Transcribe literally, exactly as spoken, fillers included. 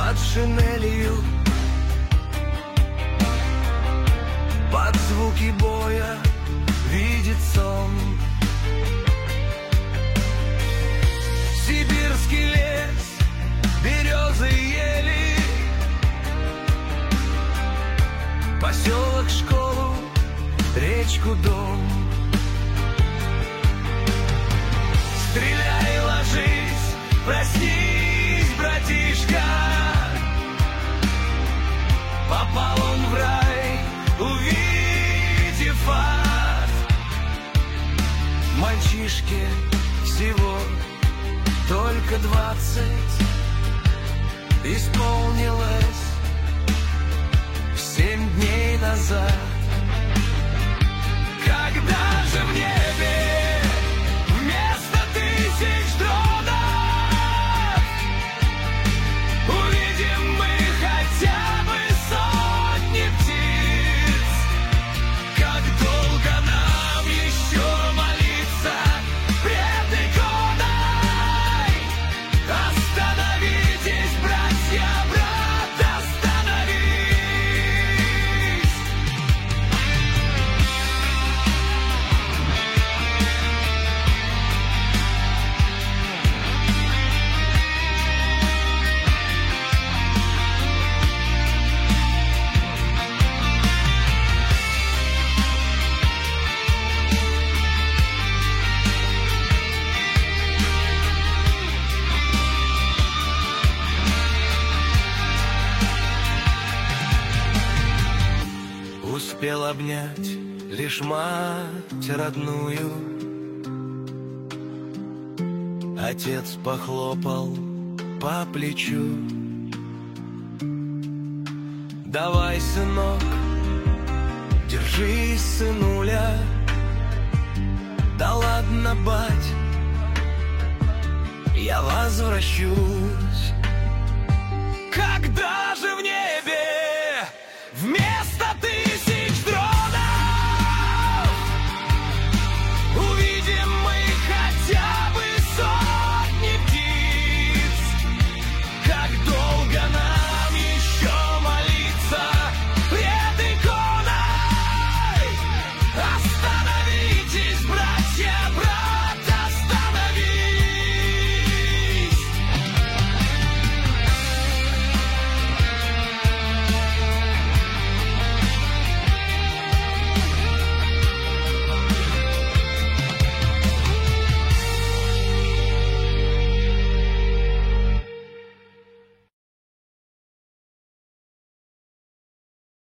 под шинелью, под звуки боя видит сон. Сибирский лес, березы и ели, поселок, школу, речку, дом. Стреляй, ложись, проснись, братишка. Попал он в рай, увидев ад. Мальчишке всего только двадцать исполнилось семь дней назад. Когда же в небе вместо тысяч дронов увидим мы хотя бы сотни птиц? Как долго нам еще молиться пред иконой? Остановитесь, братья, брат, остановись! Успел обнять лишь мать родную. Отец похлопал по плечу. Давай, сынок, держись, сынуля. Да ладно, бать, я возвращусь.